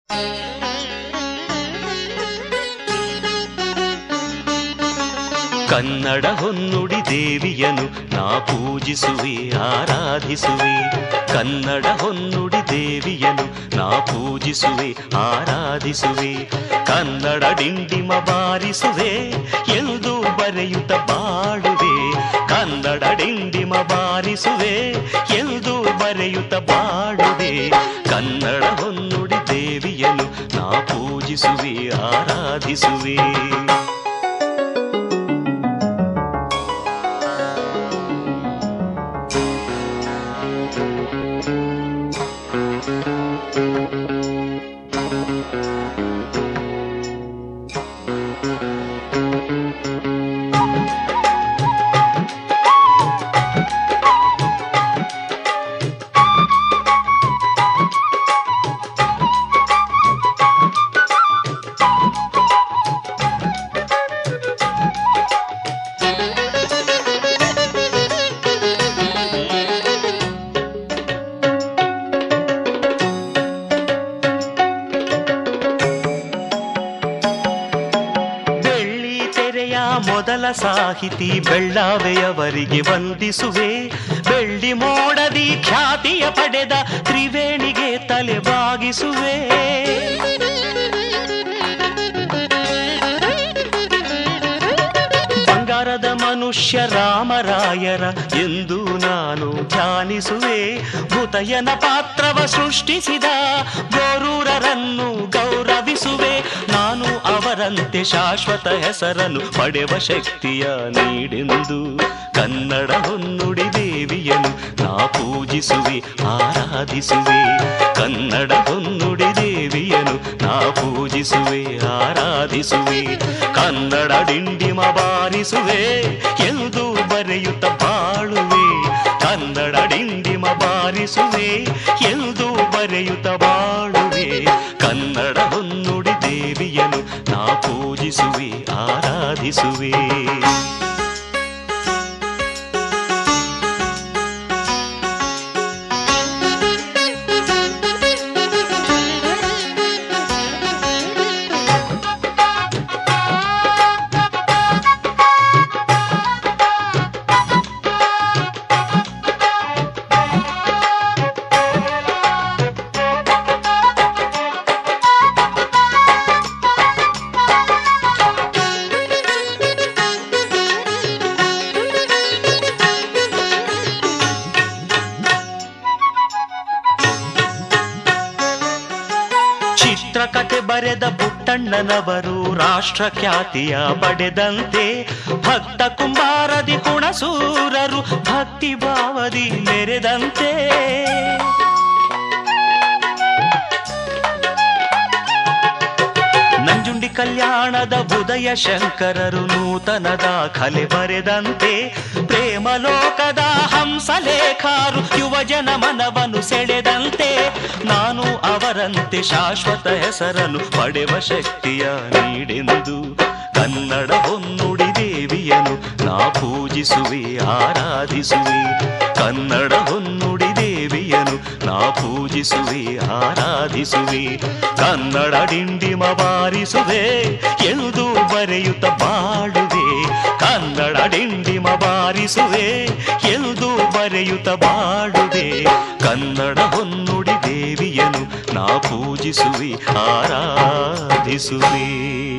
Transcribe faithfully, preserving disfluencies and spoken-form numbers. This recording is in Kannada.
ಕನ್ನಡ ಹೊನ್ನುಡಿ ದೇವಿಯನು ನಾ ಪೂಜಿಸುವೆ ಆರಾಧಿಸುವೆ. ಕನ್ನಡ ಹೊನ್ನುಡಿ ದೇವಿಯನು ನಾ ಪೂಜಿಸುವೆ ಆರಾಧಿಸುವೆ. ಕನ್ನಡ ಡಿಂಡಿಮ ಬಾರಿಸುವೆ ಎಂದು ಬರೆಯುತ್ತ ಬಾಳುವೆ. ಕನ್ನಡ ಡಿಂಡಿಮ ಬಾರಿಸುವೆ ಎಂದು ಬರೆಯುತ್ತ ಬಾಳುವೆ. ಕನ್ನಡ ಹೊನ್ನುಡಿ ದೇವಿಯನು ನಾ ಪೂಜಿಸುವೆ ಆರಾಧಿಸುವೆ. ಮೊದಲ ಸಾಹಿತಿ ಬೆಳ್ಳಾವೆಯವರಿಗೆ ವಂದಿಸುವೆ. ಬೆಳ್ಳಿ ಮೋಡದಿ ಖ್ಯಾತಿಯ ಪಡೆದ ತ್ರಿವೇಣಿಗೆ ತಲೆ ಬಾಗಿಸುವೆ. ಬಂಗಾರದ ಮನುಷ್ಯ ರಾಮರಾಯರ ಎಂದು ನಾನು ಧ್ಯಾನಿಸುವೆ. ಭೂತಯ್ಯನ ಪಾತ್ರವ ಸೃಷ್ಟಿಸಿದ ಗೋರೂರರನ್ನು ಗೌರವಿಸುವೆ. ನಾನು ಅವರಂತೆ ಶಾಶ್ವತ ಹೆಸರನ್ನು ಪಡೆವ ಶಕ್ತಿಯ ನೀಡೆಂದು ಕನ್ನಡ ಹೊನ್ನುಡಿ ದೇವಿಯನು ನಾ ಪೂಜಿಸುವೆ ಆರಾಧಿಸುವೆ. ಕನ್ನಡ ಹೊನ್ನುಡಿ ದೇವಿಯನು ನಾ ಪೂಜಿಸುವೆ ಆರಾಧಿಸುವೆ. ಕನ್ನಡ ಡಿಂಡಿಮ ಬಾರಿಸುವೆ ಎಂದು ಬರೆಯುತ್ತ ಬಾಳುವೆ. ಕನ್ನಡ ಡಿಂಡಿಮ ಬಾರಿಸುವೆ ಎಂದು ಬರೆಯುತ್ತ ಬಾಳುವೆ. ಕನ್ನಡ ಹೊನ್ನುಡಿ ದೇವಿಯನು ನಾ ಪೂಜಿಸುವೆ ಆರಾಧಿಸುವೆ. ಚಿತ್ರಕಥೆ ಬರೆದ ಪುಟ್ಟಣ್ಣನವರು ರಾಷ್ಟ್ರ ಖ್ಯಾತಿಯ ಪಡೆದಂತೆ ಭಕ್ತ ಕುಂಬಾರದಿ ಹುಣಸೂರರು ಭಕ್ತಿ ಭಾವದಿ ಮೆರೆದಂತೆ. ನಂಜುಂಡಿ ಕಲ್ಯಾಣದ ಉದಯ ಶಂಕರರು ನೂತನ ದಾಖಲೆ ಬರೆದಂತೆ ಪ್ರೇಮ ಲೋಕದ ಹಂಸಲೇಖರು ಯುವಜನ ಮನವನ್ನು ಸೆಳೆದಂತೆ ನಾನು ಅವರಂತೆ ಶಾಶ್ವತ ಹೆಸರನ್ನು ಪಡೆವ ಶಕ್ತಿಯ ನೀಡೆಂದು ಕನ್ನಡ ಹೊನ್ನುಡಿ ದೇವಿಯನು ನಾ ಪೂಜಿಸುವೆ ಆರಾಧಿಸುವೆ. ಕನ್ನಡ ಹೊನ್ನುಡಿ ದೇವಿಯನು ನಾ ಪೂಜಿಸುವೆ ಆರಾಧಿಸುವೆ. ಕನ್ನಡ ಡಿಂಡಿಮ ಬಾರಿಸುವೆ ಎಂದು ಬರೆಯುತ್ತ ಬಾಳುವೆ. ಕನ್ನಡ ಡಿಂಡಿಮ ಬಾರಿಸುವೆ ಎಂದು ಬರೆಯುತ್ತ ಬಾಳುವೆ. ಕನ್ನಡ ಹೊನ್ನುಡಿ ದೇವಿಯನು ನಾ ಪೂಜಿಸುವೆ ಆರಾಧಿಸುವೆ.